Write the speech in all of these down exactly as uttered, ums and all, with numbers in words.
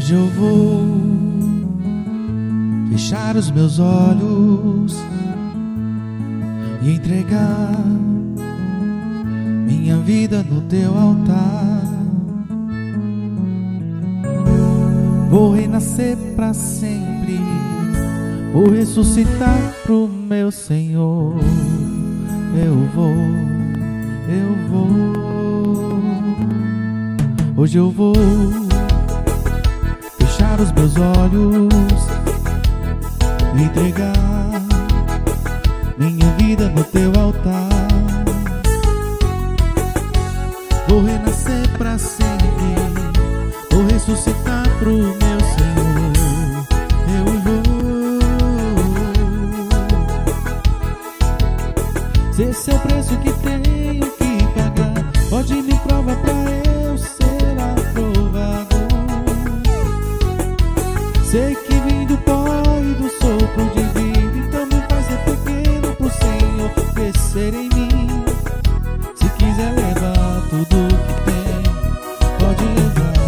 Hoje eu vou fechar os meus olhos e entregar minha vida no teu altar. Vou renascer pra sempre, vou ressuscitar pro meu Senhor. Eu vou, eu vou. Hoje eu vou fechar os meus olhos e entregar minha vida no teu altar. Vou renascer pra sempre, vou ressuscitar pro meu Senhor. Eu vou. Se esse é o preço que tenho que pagar, pode me provar pra eu ser aprovado. Sei que vim do pó e do sopro de vida, então me faz ser pequeno pro Senhor crescer em mim. Se quiser levar tudo que tem, pode levar.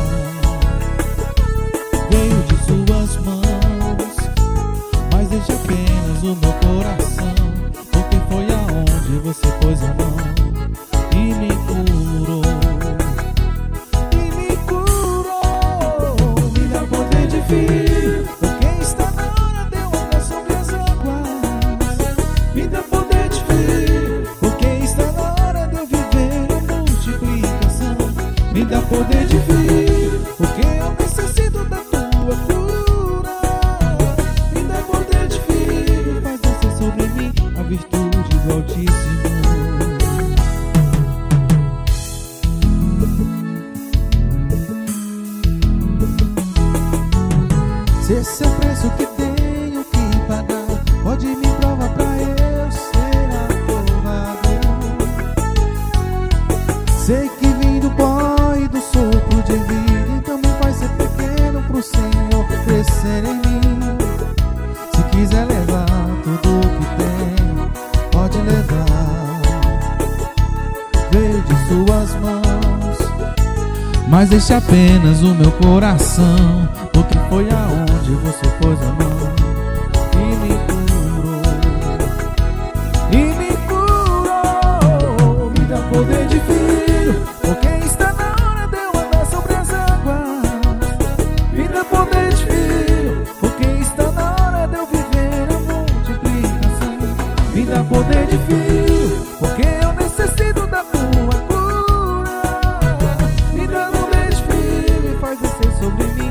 Veio de suas mãos, mas deixa apenas o meu coração, porque foi aonde você pôs a mão e me curou. E me curou. Me dá poder de filho, porque está na hora de eu andar sobre as águas. Me dá poder de filho, porque está na hora de eu viver a multiplicação. Me dá poder de filho, porque eu necessito da tua cura. Me dá poder de filho, faz descer sobre mim a virtude do Altíssimo. Se esse é o preço que tenho que pagar, pode me provar pra eu ser aprovado. Sei que vim do pó e do sopro de vida, então me faz ser pequeno pro Senhor crescer em mim. Se quiser levar tudo que tem, pode levar. Veio de suas mãos, mas deixe apenas o meu coração, porque foi aonde você pôs a mão e me curou. E me curou. Me dá poder de filho, porque está na hora de eu andar sobre as águas. Me dá poder de filho, porque está na hora de eu viver a multiplicação. Me dá poder de filho, porque eu necessito da tua cura. Me dá poder de filho e faz descer sobre mim